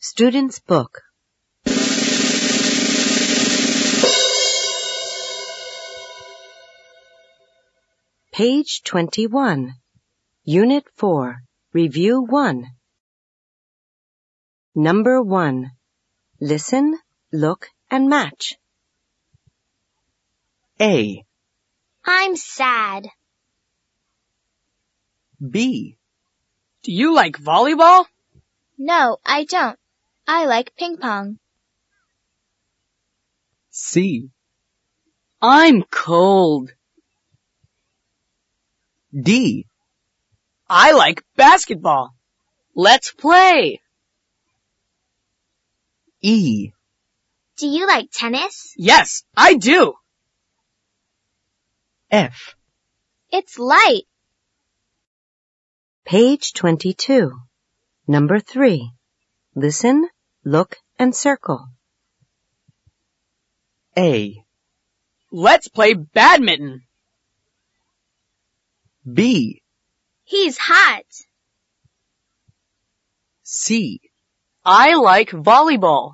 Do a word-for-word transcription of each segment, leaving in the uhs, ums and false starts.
Student's Book. Page twenty-one. Unit four. Review one. Number one. Listen, look, and match. A. I'm sad. B. Do you like volleyball? No, I don't. I like ping pong. C. I'm cold. D. I like basketball. Let's play. E. Do you like tennis? Yes, I do. F. It's light. Page twenty-two. Number three. Listen, look, and circle. A. Let's play badminton. B. He's hot. C. I like volleyball.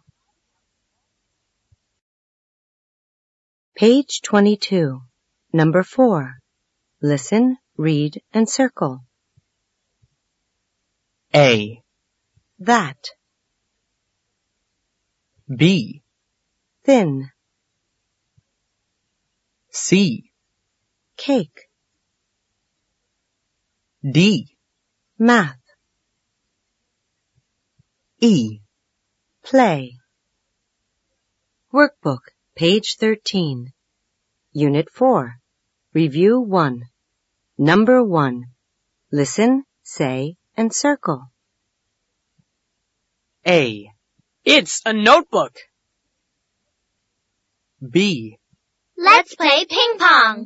Page twenty-two. Number four. Listen, read, and circle. A. That. B. Thin. C. Cake. D. Math. E. Play. Workbook, page thirteen. Unit four. Review one. Number one. Listen, say, and circle. A. It's a notebook. B. Let's play ping pong.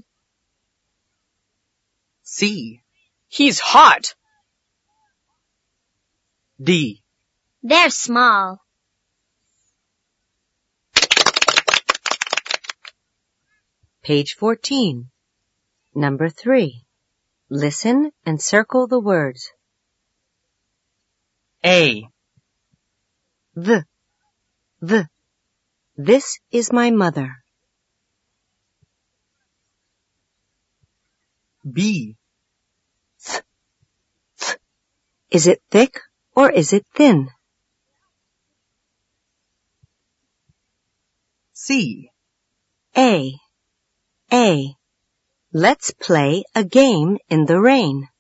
C. He's hot. D. They're small. Page fourteen. Number three. Listen and circle the words. A. The. The. This is my mother. B. Is it thick or is it thin? C. A. A. Let's play a game in the rain.